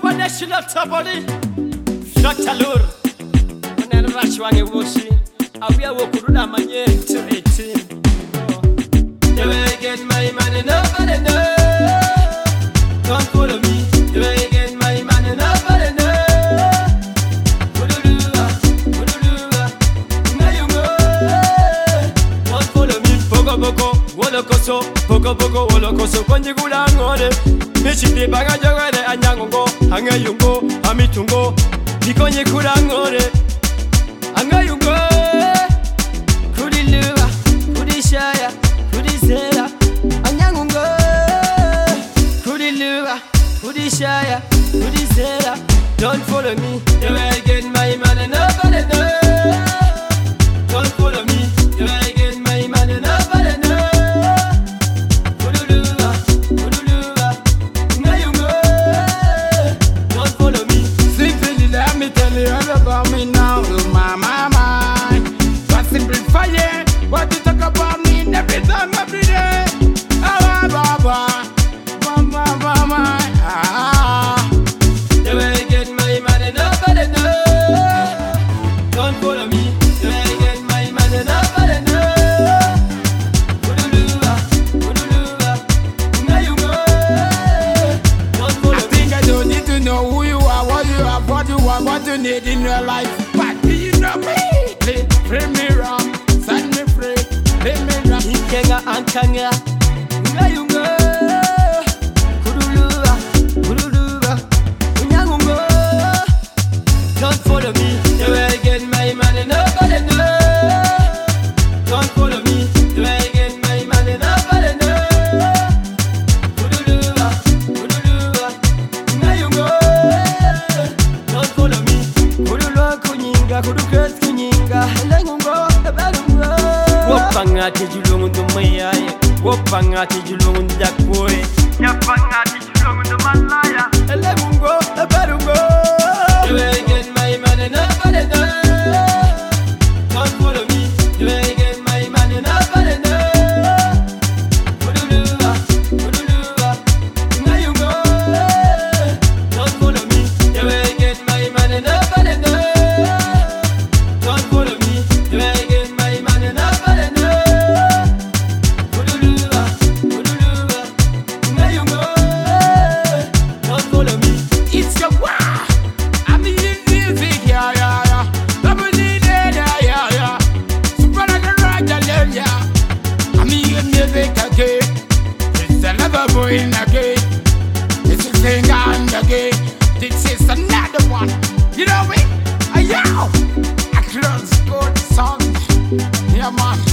national tabori Dr. Nen rashwange woshi Abia wokuruda manye to 18 You ain't get my money, nobody know. Don't follow me, you ain't get my money, nobody know. Now you go. Don't follow me, poco poco, wolokoso, poco poco, wolokoso, konjigula ngore. Mishite baga jogere anyangongo, angayungo, amitungo, nikonye kula ngore. Angayungo, kudiluwa, kudishaya, kudisela, anyangongo, kudiluwa, kudishaya, kudisela. Don't follow me, you ain't get my money, nobody know. Don't follow me, you ain't get my money, nobody know. Kudiluwa, kudiluwa, angayungo, don't follow me. Simply let me tell you all about me now, oh my mind. But simplify it, what you talk about me every time, every day. Ah, baba, mama, mama, ah. You ain't get my money, nobody know. Don't follow me, you ain't get my money, nobody know. Kudiluwa, kudiluwa, angayungo, don't I follow me. think I don't need to know who you are, what you have, what you want, what you need in your life. But do you know me? Free me wrong, set me free, leave me wrong. Ikenga ankanga, angayungo, kudiluwa, kudiluwa, angayungo, don't follow me, you ain't get my money, nobody know. Don't follow me, you ain't get my money, nobody know. Kudiluwa, kudiluwa, angayungo, don't follow me. Kudiluwa kunyinga, kuduket kunyinga, lengungo, ebalungo. Wopangati julungu ndumayaye, wopangati julungu ndakwe, nyapangati julungu ndumalaya, lengungo, ebalungo. You ain't get my money, nobody know. Don't follow me, you ain't get my money, nobody know. Kudiluwa, kudiluwa, angayungo, don't follow me, you ain't get my money, nobody know. Don't follow me, you ain't get my money, nobody know. Kudiluwa, kudiluwa, angayungo, don't follow me. It's your wow. I mean, music, yeah, yeah, yeah. Double D, yeah, yeah, yeah. Super like a roger, yeah. I mean, music again. It's another boy in again. It's a thing on again. This is another one. You know me? Yo! I close good song. Yeah, man.